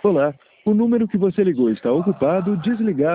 Olá, o número que você ligou está ocupado, desligado.